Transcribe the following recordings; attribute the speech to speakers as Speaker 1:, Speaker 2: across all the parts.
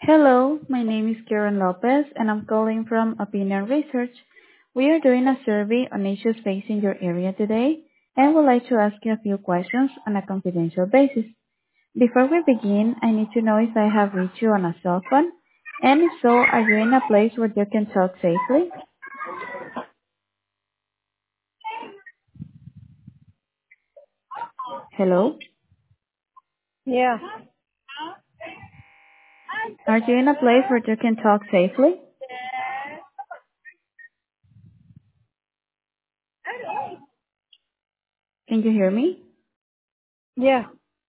Speaker 1: Hello, my name is Karen Lopez, and I'm calling from Opinion Research. We are doing a survey on issues facing your area today, and would like to ask you a few questions on a confidential basis. Before we begin, I need to know if I have reached you on a cell phone, and if so, are you in a place where you can talk safely? Hello?
Speaker 2: Yeah.
Speaker 1: Are you in a place where you can talk safely? Can you hear me?
Speaker 2: Yeah.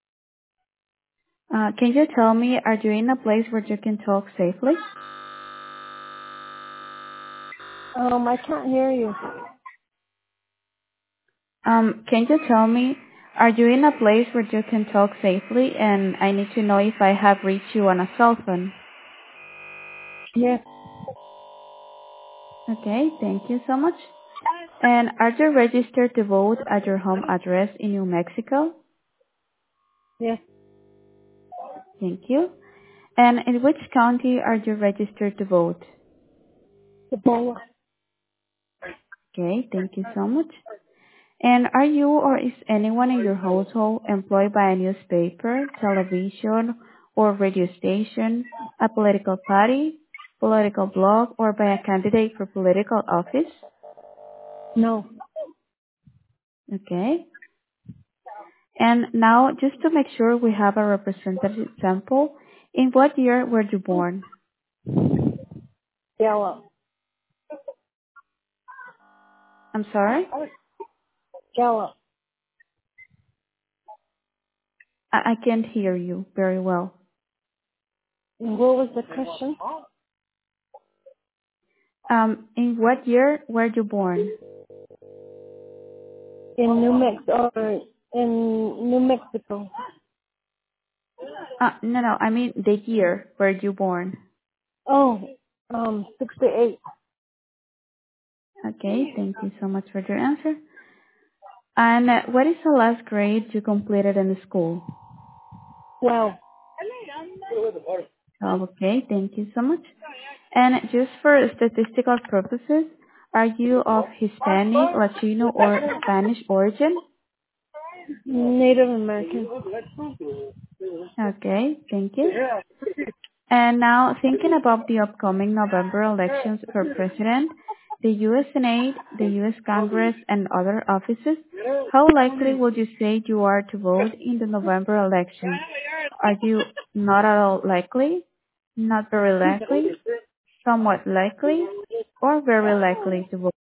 Speaker 1: Can you tell me, are you in a place where you can talk safely?
Speaker 2: I can't hear you.
Speaker 1: Can you tell me, are you in a place where you can talk safely? And I need to know if I have reached you on a cell phone.
Speaker 2: Yeah.
Speaker 1: Okay, thank you so much. And are you registered to vote at your home address in New Mexico?
Speaker 2: Yeah.
Speaker 1: Thank you. And in which county are you registered to vote?
Speaker 2: The bowl.
Speaker 1: Okay, thank you so much. And are you or is anyone in your household employed by a newspaper, television, or radio station, a political party, political blog, or by a candidate for political office?
Speaker 2: No.
Speaker 1: Okay. And now, just to make sure we have a representative sample, in what year were you born?
Speaker 2: Yellow.
Speaker 1: I'm sorry?
Speaker 2: Yellow.
Speaker 1: I can't hear you very well.
Speaker 2: What was the question?
Speaker 1: In what year were you born?
Speaker 2: In New Mexico or in New Mexico?
Speaker 1: No, I mean the year were you born.
Speaker 2: Oh, 68.
Speaker 1: Okay, thank you so much for your answer. And what is the last grade you completed in the school?
Speaker 2: Well,
Speaker 1: Oh, okay, thank you so much. And just for statistical purposes, are you of Hispanic, Latino, or Spanish origin?
Speaker 2: Native American.
Speaker 1: Okay, thank you. And now, thinking about the upcoming November elections for president, the U.S. Senate, the U.S. Congress, and other offices, how likely would you say you are to vote in the November elections? Are you not at all likely, not very likely, somewhat likely, or very likely to vote?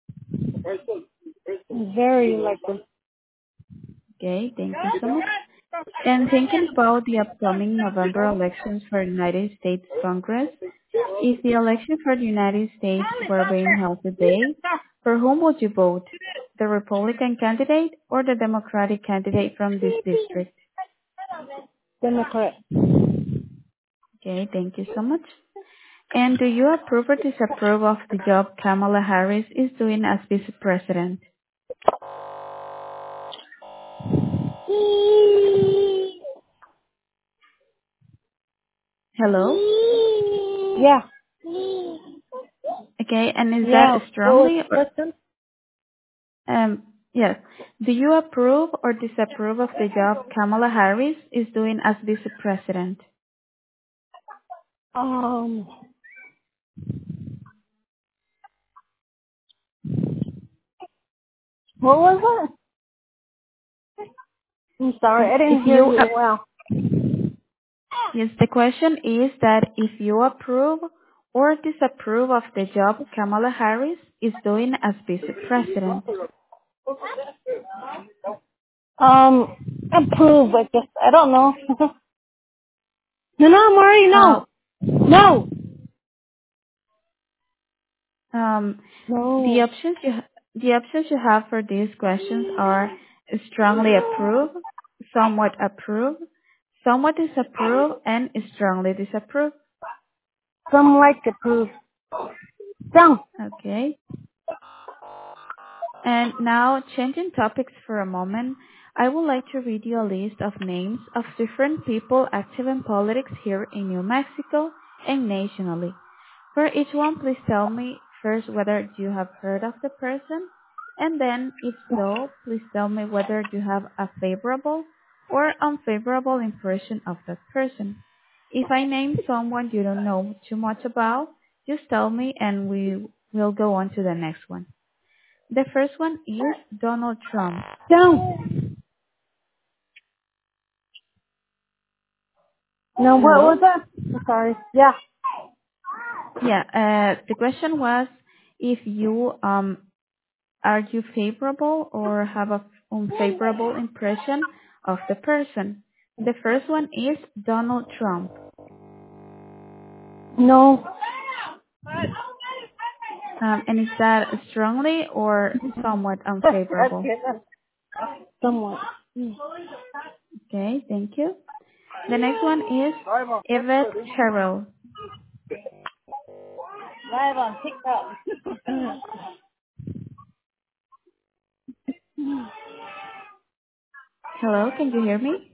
Speaker 2: Very likely.
Speaker 1: Okay, thank you so much. And thinking about the upcoming November elections for United States Congress, if the election for the United States were being held today, for whom would you vote? The Republican candidate or the Democratic candidate from this district?
Speaker 2: Democrat.
Speaker 1: Okay, thank you so much. And do you approve or disapprove of the job Kamala Harris is doing as Vice President? Hello?
Speaker 2: Yeah.
Speaker 1: Okay, and is that
Speaker 2: Yeah. What was
Speaker 1: strongly
Speaker 2: the
Speaker 1: or,
Speaker 2: question?
Speaker 1: yes. Do you approve or disapprove of the job Kamala Harris is doing as Vice President?
Speaker 2: Um, what was it? I'm sorry, I
Speaker 1: If
Speaker 2: didn't hear
Speaker 1: you
Speaker 2: you well.
Speaker 1: Yes, the question is that if you approve or disapprove of the job Kamala Harris is doing as Vice President.
Speaker 2: Approve, I guess. I don't know. No, Mari,
Speaker 1: Uh,
Speaker 2: no. No.
Speaker 1: um, the
Speaker 2: No.
Speaker 1: options you the options you have for these questions are strongly approve, somewhat disapprove, and strongly disapprove.
Speaker 2: Some like approve. Some.
Speaker 1: Okay. And now, changing topics for a moment, I would like to read you a list of names of different people active in politics here in New Mexico and nationally. For each one, please tell me first whether you have heard of the person, and then, if so, please tell me whether you have a favorable or unfavorable impression of that person. If I name someone you don't know too much about, just tell me and we will go on to the next one. The first one is Donald Trump.
Speaker 2: Down. No, what was
Speaker 1: Hello?
Speaker 2: that? I'm sorry. Yeah.
Speaker 1: Yeah, the question was if you are you favorable or have a unfavorable impression of the person? The first one is Donald Trump.
Speaker 2: No.
Speaker 1: And is that strongly or somewhat unfavorable?
Speaker 2: Somewhat.
Speaker 1: Okay, thank you. The next one is Yvette Herrell.
Speaker 2: Live on TikTok.
Speaker 1: Hello, can you hear me?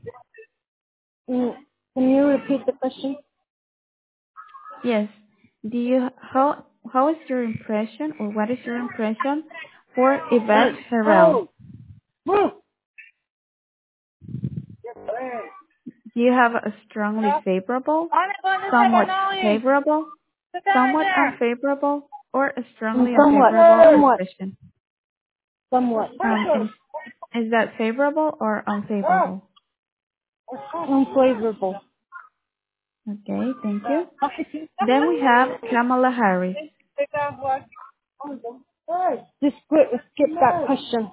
Speaker 2: Can you repeat the question?
Speaker 1: Yes. Do you how is your impression or what is your impression for Yvette Herrell?
Speaker 2: Oh. Woo.
Speaker 1: Do you have a strongly favorable, somewhat favorable, somewhat unfavorable, or a strongly
Speaker 2: Somewhat.
Speaker 1: unfavorable
Speaker 2: Somewhat.
Speaker 1: impression?
Speaker 2: Somewhat.
Speaker 1: And is that favorable or unfavorable?
Speaker 2: Unflavorable.
Speaker 1: Okay, thank you. Then we have Kamala Harris.
Speaker 2: Just skip that question.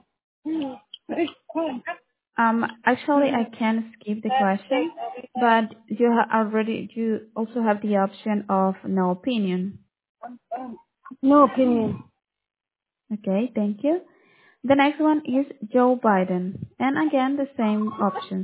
Speaker 1: Actually, I can skip the question, but you also have the option of no opinion.
Speaker 2: No opinion.
Speaker 1: Okay, thank you. The next one is Joe Biden, and again the same options.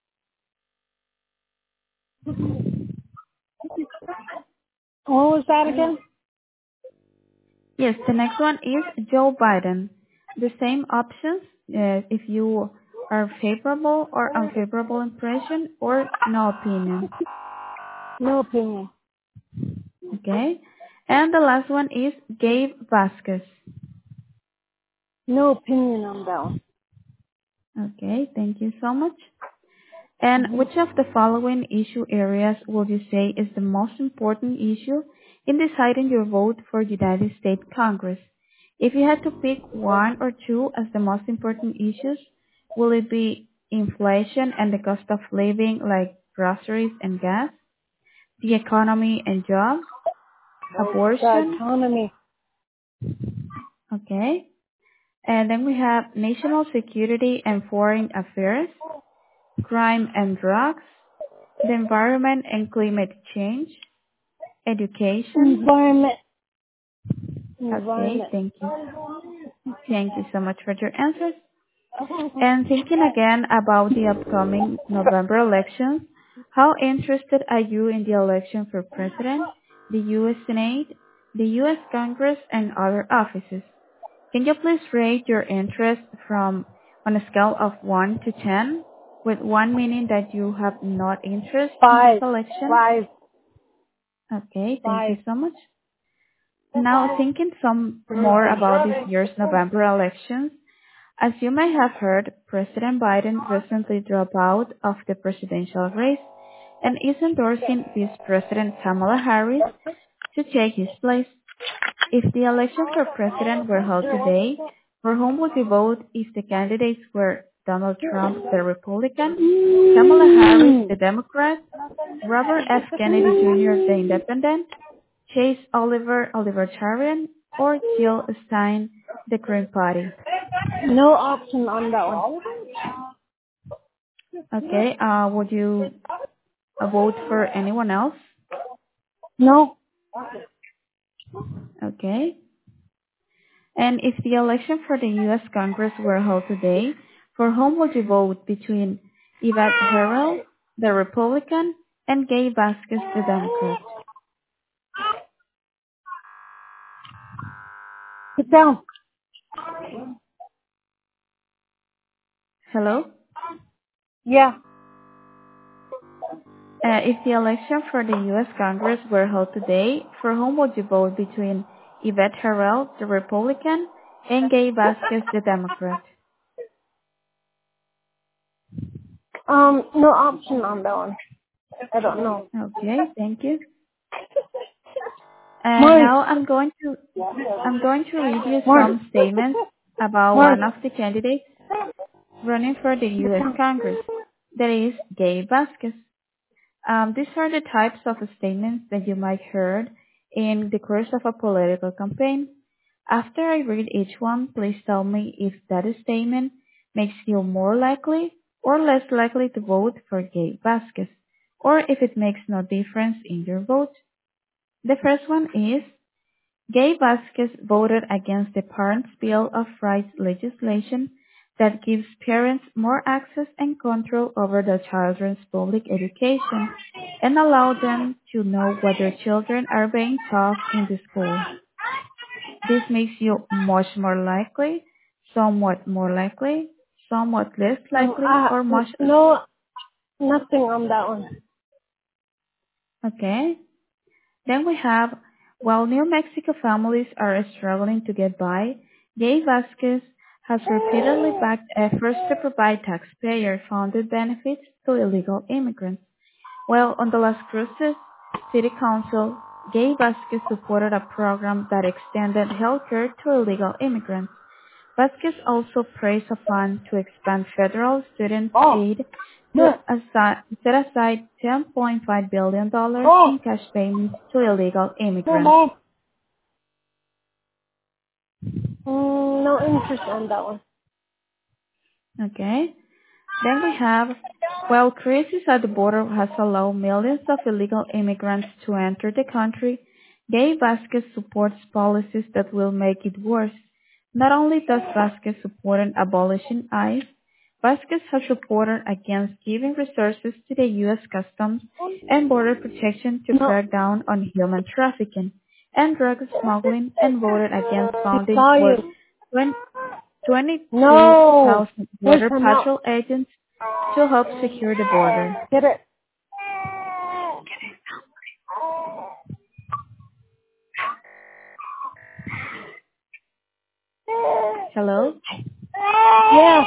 Speaker 2: What was that again?
Speaker 1: Yes, the next one is Joe Biden. The same options, if you are favorable or unfavorable impression or no opinion.
Speaker 2: No opinion.
Speaker 1: Okay. And the last one is Gabe Vasquez.
Speaker 2: No opinion on that one.
Speaker 1: Okay, thank you so much. And which of the following issue areas would you say is the most important issue in deciding your vote for United States Congress? If you had to pick one or two as the most important issues, will it be inflation and the cost of living like groceries and gas, the economy and jobs,
Speaker 2: The
Speaker 1: abortion,
Speaker 2: economy.
Speaker 1: okay, and then we have national security and foreign affairs, crime and drugs, the environment and climate change, education.
Speaker 2: Environment.
Speaker 1: Okay,
Speaker 2: Environment.
Speaker 1: thank you. Thank you so much for your answers. And thinking again about the upcoming November elections, how interested are you in the election for president, the U.S. Senate, the U.S. Congress, and other offices? Can you please rate your interest from on a scale of 1 to 10, with 1 meaning that you have not interest in this
Speaker 2: Five.
Speaker 1: election?
Speaker 2: Five.
Speaker 1: Okay, thank you
Speaker 2: Five.
Speaker 1: so much. Now thinking some more about this year's November elections, as you may have heard, President Biden recently dropped out of the presidential race and is endorsing Vice President Kamala Harris to take his place. If the election for president were held today, for whom would you vote if the candidates were Donald Trump, the Republican, Kamala Harris, the Democrat, Robert F. Kennedy Jr., the Independent, Chase Oliver, a Libertarian, or Jill Stein, the Green Party?
Speaker 2: No option on that one.
Speaker 1: Okay, would you vote for anyone else?
Speaker 2: No.
Speaker 1: Okay. And if the election for the U.S. Congress were held today, for whom would you vote between Yvette Herrell, the Republican, and Gabe Vasquez, the Democrat?
Speaker 2: Sit down.
Speaker 1: Hello?
Speaker 2: Yeah.
Speaker 1: If the election for the U.S. Congress were held today, for whom would you vote between Yvette Herrell, the Republican, and Gay Vasquez, the Democrat?
Speaker 2: No option on that one. I don't know.
Speaker 1: Okay, thank you. And
Speaker 2: Mari.
Speaker 1: now I'm going to read you
Speaker 2: Mari.
Speaker 1: some statements about
Speaker 2: Mari.
Speaker 1: one of the candidates running for the U.S. Congress, that is Gay Vasquez. These are the types of statements that you might heard in the course of a political campaign. After I read each one, please tell me if that statement makes you more likely or less likely to vote for Gay Vasquez, or if it makes no difference in your vote. The first one is, Gay Vasquez voted against the Parents' Bill of Rights legislation that gives parents more access and control over their children's public education and allow them to know what their children are being taught in the school. This makes you much more likely, somewhat more likely, somewhat less likely, or much.
Speaker 2: No, nothing on that one.
Speaker 1: Okay. Then we have, while New Mexico families are struggling to get by, Gay Vasquez has repeatedly backed efforts to provide taxpayer-funded benefits to illegal immigrants. While on the Las Cruces City Council, Gay Vasquez supported a program that extended health care to illegal immigrants. Vasquez also praised a fund to expand federal student aid to set aside $10.5 billion in cash payments to illegal immigrants.
Speaker 2: No interest on that one.
Speaker 1: Okay. Then we have, while crisis at the border has allowed millions of illegal immigrants to enter the country, Gay Vasquez supports policies that will make it worse. Not only does Vasquez support abolishing ICE, Vasquez has supported against giving resources to the U.S. Customs and Border Protection to crack down on human trafficking and drug smuggling, and voted against funding
Speaker 2: Saw
Speaker 1: for
Speaker 2: you.
Speaker 1: 22,000
Speaker 2: No. Where's
Speaker 1: Border
Speaker 2: her mouth?
Speaker 1: Patrol agents to help secure the border.
Speaker 2: Get it.
Speaker 1: Hello?
Speaker 2: Yeah.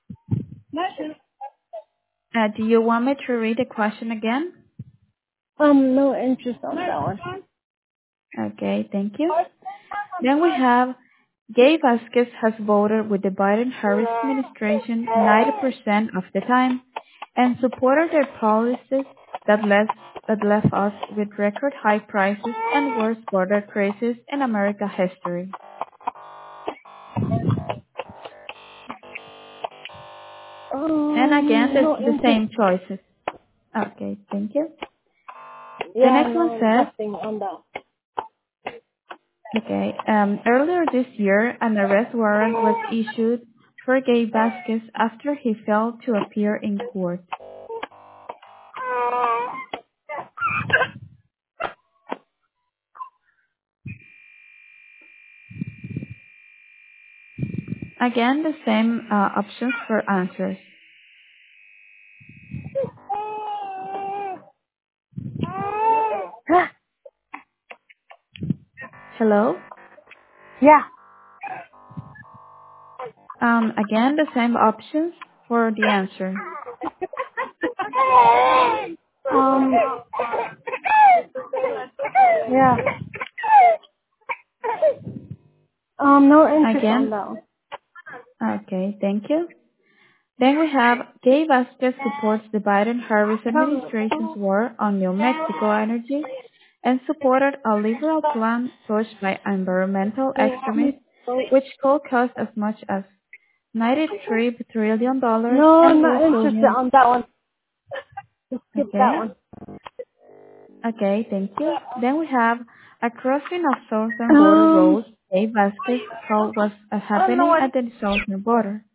Speaker 1: Do you want me to read the question again?
Speaker 2: No interest on that one.
Speaker 1: Okay, thank you. Then we have, Gay Vasquez has voted with the Biden-Harris administration 90% of the time and supported their policies that left us with record high prices and worst border crisis in America history. And again,
Speaker 2: No
Speaker 1: the
Speaker 2: interest.
Speaker 1: same choices. Okay, thank you. The
Speaker 2: Yeah,
Speaker 1: next one
Speaker 2: no,
Speaker 1: says,
Speaker 2: nothing on that.
Speaker 1: okay, earlier this year, an arrest warrant was issued for Gay Vasquez after he failed to appear in court. Again, the same options for answers. Hello?
Speaker 2: Yeah.
Speaker 1: Again, the same options for the answer.
Speaker 2: Um, yeah. No interest on
Speaker 1: Again,
Speaker 2: that one.
Speaker 1: okay, thank you. Then we have, Gay Vasquez supports the Biden-Harris administration's war on New Mexico energy and supported a liberal plan pushed by environmental extremists, which could cost as much as $93 trillion
Speaker 2: No, I'm
Speaker 1: and
Speaker 2: not
Speaker 1: will kill
Speaker 2: interested
Speaker 1: millions.
Speaker 2: on that one. Just skip that
Speaker 1: Okay,
Speaker 2: one.
Speaker 1: okay, thank you. Then we have, a crossing of southern border roads Gay Vasquez called was happening
Speaker 2: what.
Speaker 1: at the southern border.